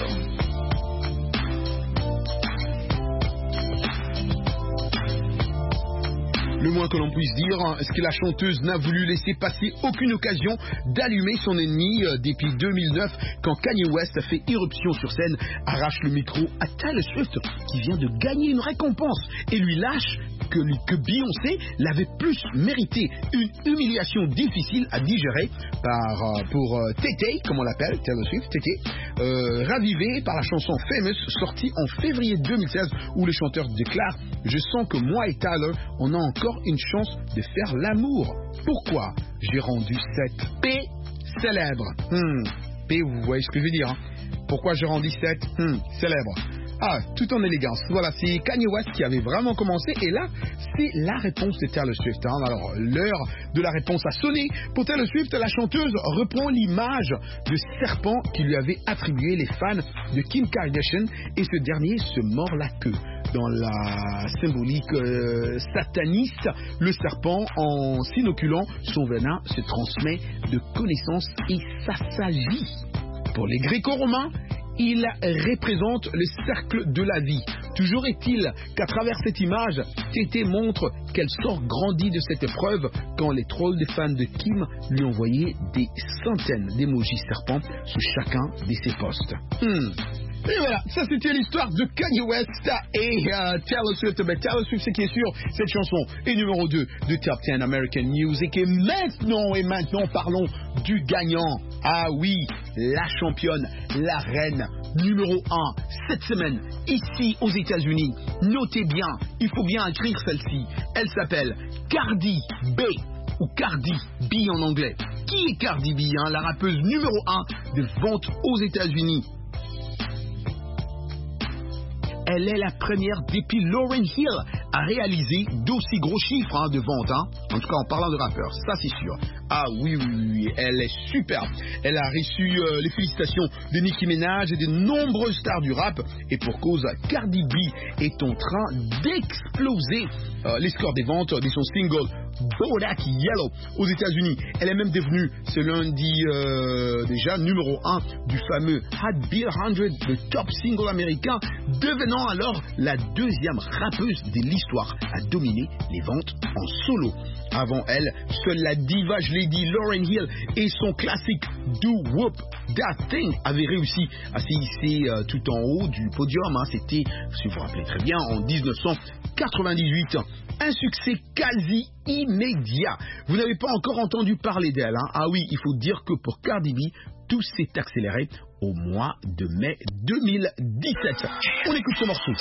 Le moins que l'on puisse dire, c'est que la chanteuse n'a voulu laisser passer aucune occasion d'allumer son ennemi depuis deux mille neuf, quand Kanye West a fait irruption sur scène, arrache le micro à Taylor Swift, qui vient de gagner une récompense, et lui lâche que, que Beyoncé l'avait plus mérité. Une humiliation difficile à digérer par, pour euh, Tété, comme on l'appelle, Taylor Swift, Tété, euh, ravivée par la chanson Famous, sortie en février deux mille seize, où le chanteur déclare « Je sens que moi et Tyler, on a encore une chance de faire l'amour. Pourquoi j'ai rendu cette P célèbre ?» hmm. P, vous voyez ce que je veux dire, hein. Pourquoi j'ai rendu cette hmm, célèbre? Ah, tout en élégance. Voilà, c'est Kanye West qui avait vraiment commencé. Et là, c'est la réponse de Taylor Swift. Hein. Alors, l'heure de la réponse a sonné. Pour Taylor Swift, la chanteuse reprend l'image de serpent qui lui avaient attribué les fans de Kim Kardashian. Et ce dernier se mord la queue. Dans la symbolique euh, sataniste, le serpent, en s'inoculant son venin, se transmet de connaissances et s'assagit. Pour les Gréco-romains, il représente le cercle de la vie. Toujours est-il qu'à travers cette image, Tété montre qu'elle sort grandie de cette épreuve quand les trolls des fans de Kim lui envoyaient des centaines d'émojis serpents sous chacun de ses posts. Hmm. Et voilà, ça c'était l'histoire de Kanye West et euh, Taylor Swift. Mais Taylor Swift, c'est qui est sûr, cette chanson est numéro deux du Top dix American Music. Et maintenant, et maintenant, parlons du gagnant. Ah oui, la championne, la reine, numéro un, cette semaine, ici aux États-Unis. Notez bien, il faut bien écrire celle-ci. Elle s'appelle Cardi B. Ou Cardi B en anglais. Qui est Cardi B, hein, la rappeuse numéro un de vente aux États-Unis? Elle est la première depuis Lauryn Hill à réaliser d'aussi gros chiffres hein, de vente. Hein. En tout cas, en parlant de rappeurs, ça c'est sûr. Ah oui, oui, oui, elle est superbe. Elle a reçu euh, les félicitations de Nicki Minaj et de nombreuses stars du rap. Et pour cause, Cardi B est en train d'exploser euh, les scores des ventes de son single Bodak Yellow aux États-Unis. Elle est même devenue ce lundi euh, déjà numéro un du fameux Hot Bill cent, le top single américain, devenant alors la deuxième rappeuse de l'histoire à dominer les ventes en solo. Avant elle, seule la diva, je l'ai dit, Lauryn Hill et son classique Do Whoop That Thing avaient réussi à s'hisser euh, tout en haut du podium. Hein. C'était, si vous vous rappelez très bien, en dix-neuf cent quatre-vingt-dix-huit. Un succès quasi immédiat. Vous n'avez pas encore entendu parler d'elle. Hein. Ah oui, il faut dire que pour Cardi B, tout s'est accéléré au mois de mai deux mille dix-sept. On écoute ce morceau.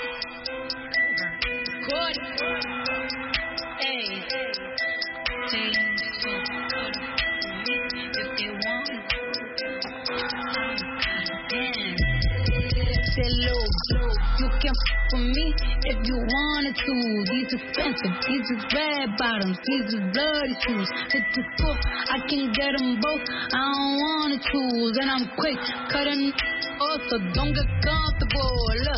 You can f with me if you wanted to. These expensive, these is red bottoms, these is bloody shoes. Hit the school, I can get them both. I don't wanna choose, and I'm quick cutting off, so don't get comfortable. Look,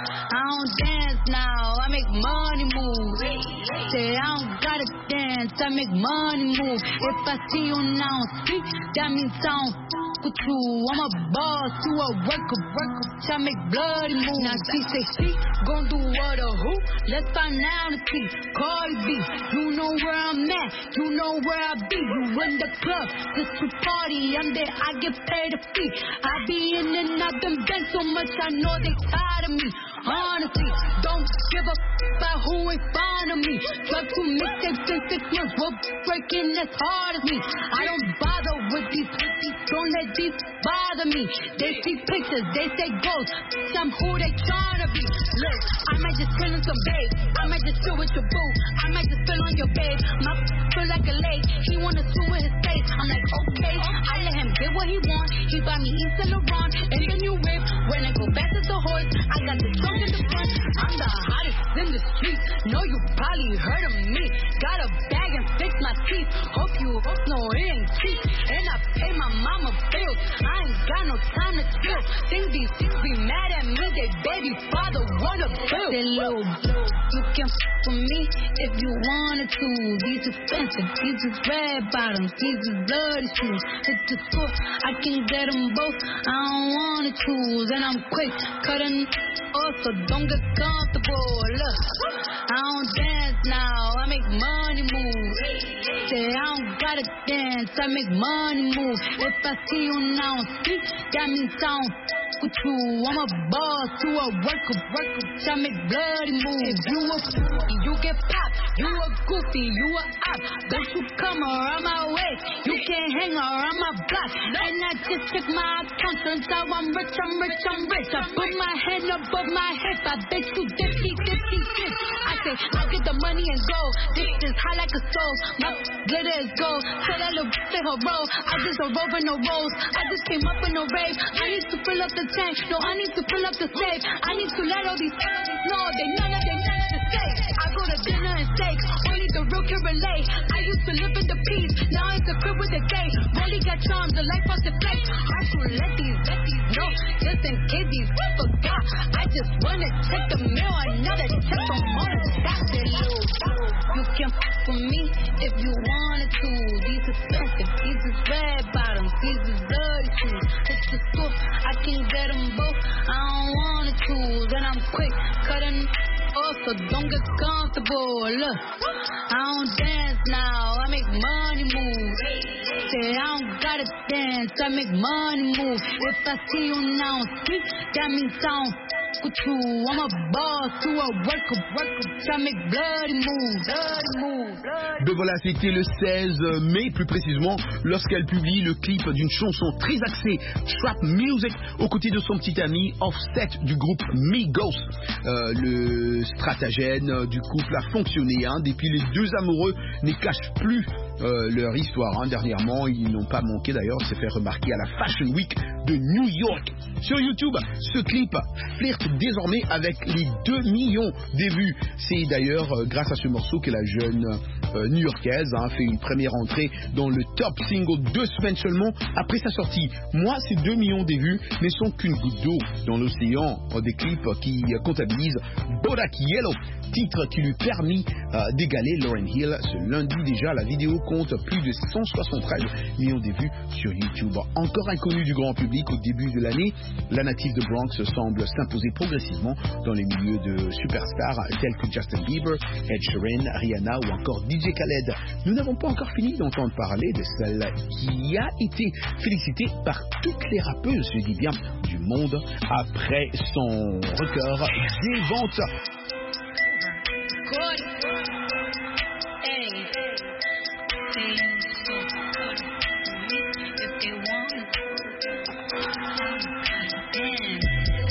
I don't dance now, I make money move. Say I don't gotta dance, I make money move. If I see you now speak, that means I don't with you. I'm a boss, you a worker, worker. I make bloody moves. Now she say she gon' do what or who? Let's find out and see. Cardi B, you know where I'm at, you know where I be. You in the club, just to party. I'm there, I get paid a fee. I be in and out them banks so much, I know they tired of me. Honestly, don't give a f about who ain't fond of me. Drop two mixtapes in six months, we're breaking as hard as me. I don't bother with these pussies, don't let these bother me. They see pictures, they say ghosts, I'm who they tryna be. Look, I might just chill in some babe, I might just chill with your boo, I might just spill on your babe. My feel like a lake, he wanna swim with his face. I'm like, okay, I let him get what he want. He buy me East and LeBron and the new whip. When I go back to the horse, I got the trunk in the front. I'm the hottest in the streets. Know you probably heard of me. Got a bag and fix my teeth. Hope you hope no it ain't cheap. And I pay my mama bills. I ain't got no time to chill. Think these chicks be mad at me. They baby father wanna build. Say little, you can f with me if you wanted to. These expensive, these is red bottoms, these is bloody shoes. Hit the school, I can get them both. I don't wanna choose, and I'm quick cutting off, so don't get comfortable. Look, I don't dance now, I make money move. Say I don't gotta dance, I make money move. If I see you now speak, that means I don't with you. I'm a boss, you a worker, worker. I make bloody moves. If you a fool, you get popped. You a goofy, you a op. Don't you come around my way. You can't hang around my block. And I just check my account. Turns out I'm rich, I'm rich, I'm rich. I put my hand above my hip. I bet you dipsy, dipsy, dip. I say, I get the money and go. This is high like a soul. My glitter is gold. Tell that little bitch her roll. I just don't roll for no rolls. I just came up in no rave. I need to fill up the tank. No, I need to fill up the safe. I need to let all these know they none of they none to say. I go to dinner and steak. Only the real can relate. I used to live in the peace. Now it's a crib with a gate. Really got charms. The life was the flex. I should let these, let these know. Just in case these forgot. I just wanna check the mail. Another check on all the stop that low. You can f with me if you wanted to. These expensive. These is red bottoms. These is dirty shoes. Hit the store. I can get them both. I don't wanna choose. And I'm quick cutting off, so don't get comfortable. Look, I don't dance now. I make money move. Say I don't gotta dance. I make money move. If I see you now speak, that means I don't with you. I'm a boss to a worker, worker. Ça make bloody move, bloody move. Ben voilà, c'était le seize mai, plus précisément, lorsqu'elle publie le clip d'une chanson très axée, Trap Music, aux côtés de son petit ami Offset du groupe Migos. Euh, le stratagème du couple a fonctionné, hein. Depuis, les deux amoureux ne cachent plus euh, leur histoire, hein. Dernièrement, ils n'ont pas manqué d'ailleurs de se faire remarquer à la Fashion Week de New York. Sur YouTube, ce clip flirte désormais avec les deux millions de vues. C'est d'ailleurs euh, grâce à ce morceau que la jeune euh, new-yorkaise a hein, fait une première entrée dans le top single deux semaines seulement après sa sortie. Moi, ces deux millions de vues ne sont qu'une goutte d'eau dans l'océan euh, des clips qui euh, comptabilisent Bodak Yellow, titre qui lui permit euh, d'égaler Lauryn Hill. Ce lundi déjà, la vidéo compte plus de cent soixante-treize millions de vues sur YouTube. Encore inconnue du grand public au début de l'année, la native de Bronx semble s'imposer progressivement dans les milieux de superstars tels que Justin Bieber, Ed Sheeran, Rihanna ou encore D J Khaled. Nous n'avons pas encore fini d'entendre parler de celle qui a été félicitée par toutes les rappeuses, je dis bien, du monde après son record des ventes. Good. Hey. Things so good for me if they want. Damn.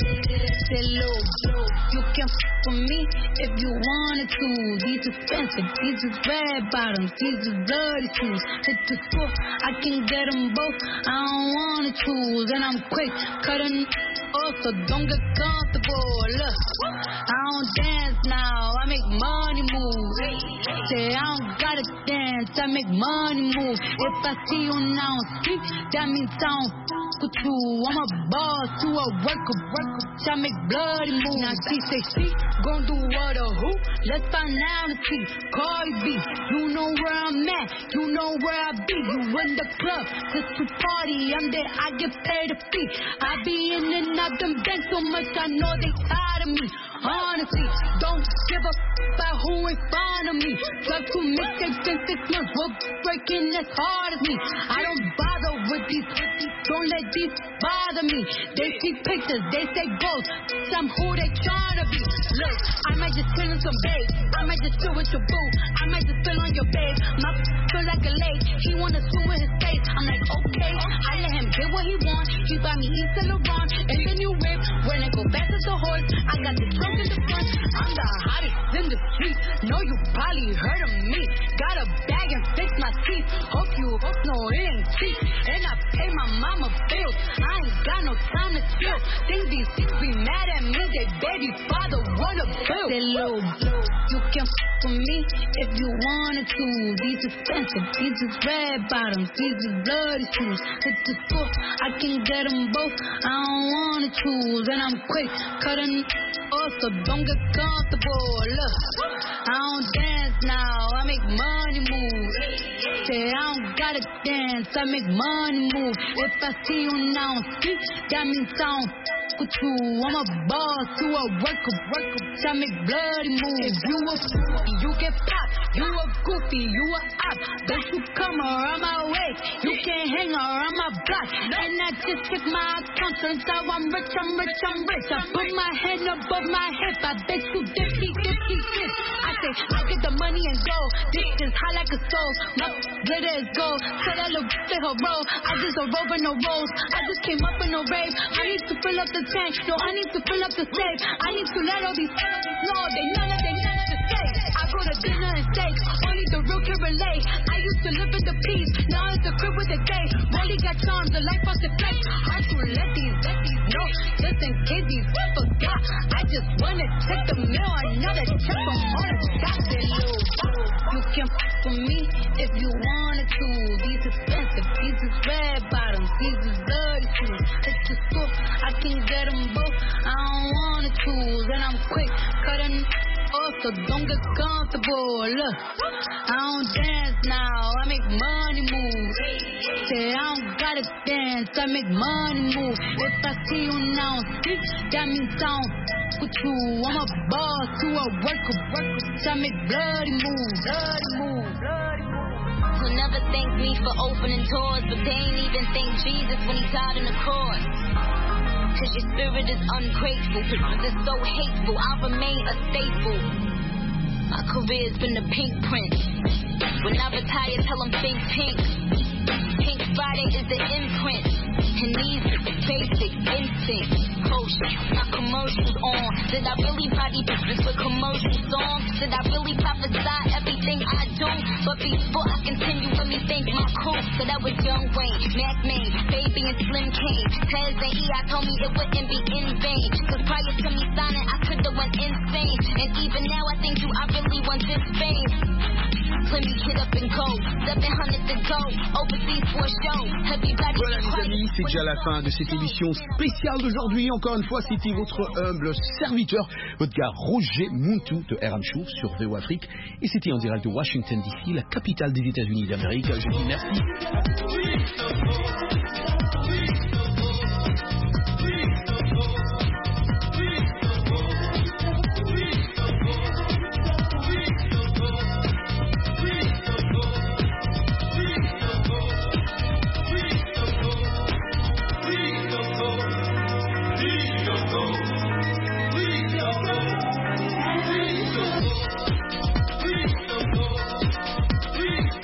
Say low, you can f with me if you wanted to. These expensive, these is red bottoms, these is bloody shoes. Hit the store, I can get them both. I don't wanna choose, and I'm quick cutting off, so don't get comfortable. Look, I don't dance now, I make money move. Say I don't gotta dance, I make money move. If I see you now speak, that means I don't with you. I'm a boss to a worker, worker. I make bloody moves. Now she say she gon' do what or who? Let's find out and see. Cardi B, you know where I'm at, you know where I be. You in the club just to party. I'm there, I get paid a fee. I be in and out them banks so much, I know they tired of me. Honestly, don't give a f about who in front of me. Drop two mixtapes in six months, we're breaking as hard as me. I don't bother with these, don't let these bother me. They see pictures, they say goals. I'm who they tryna be. Look, I might just chill in some babe. I might just chill with your boo. I might just spill on your babe. My feel like a lake. He wanna swim with his face. I'm like, okay. I let him get what he want. He buy me East and Laurent and the new whip. When I go back to the horse, I got the trunk in the front. I'm the hottest in the street. Know you probably heard of me. Got a bag and fix my teeth. Hope you hope no it ain't cheap. And I pay my mama bills. I ain't got no time to chill. Think these chicks be mad at me. They baby father wanna bill. Say low, you can f with me if you wanted to. These expensive, these is red bottoms, these is bloody shoes. Hit the store, I can get them both. I don't wanna choose, and I'm quick cutting off, so don't get comfortable. Look, I don't dance now, I make money move. Say I don't gotta dance, I make money move. If I see you now speak, that means I don't with you. I'm a boss to a worker, worker. I make bloody moves. If you a fool, you get popped. You a goofy, you a op. Don't you come around my way. You can't hang around my block. And I just check my account. Turns out I'm rich, I'm rich, I'm rich. I put my hand above my hip. I bet you fifty, fifty, fifty. I say, I get the money and go. This is high like a soul. My glitter is gold. Tell that little bitch her roll. I just don't roll with no rolls. I just came up in no rave. I need to fill up the tank. No, I need to fill up the safe. I need to let all these know they none of they none to say. mistakes. Only the real can relate. I used to live in the peace, now it's a crib with a day. Rolly got charms, the life off the flex. Hard to let these, let these know, just in case these forgot. I just wanna check the mail, another check from all the shots they lose. You can f with me if you wanted to. These expensive, these is red bottoms, these is dirty shoes. It's the store, I can get them both. I don't wanna choose, and I'm quick cutting off, so don't get comfortable. Look, I don't dance now, I make money move. Say I don't gotta dance, I make money move. If I see you now, see, that means I don't with you. I'm a boss to a worker, worker. I make bloody moves, bloody moves, bloody moves. Who never thanked me for opening doors, but they ain't even thank Jesus when he died on the cross. Cause your spirit is ungrateful, cause it's so hateful, I'll remain a staple. My career's been a pink print. When I retire, tell them think pink. Pink Friday is the imprint. And these are the basic instincts. Oh shit, my commercials on. Did I really body business with commercial songs? Did I really prophesy everything I do? But before I continue, let me thank my crew. So that was Young Wayne, Mac Main, Baby and Slim Kane. Tez and E I told me it wouldn't be in vain. Cause prior to me signing, I could've went insane. And even now I think you, I really want this fame. Let me get up and go, seven hundred to go, overseas for a show. Everybody voilà les amis, c'est déjà la fin de cette émission spéciale d'aujourd'hui. Encore une fois, c'était votre humble serviteur, votre gars Roger Muntu de R M Show sur V O Afrique. Et c'était en direct de Washington D C, la capitale des États-Unis d'Amérique. Je dis merci.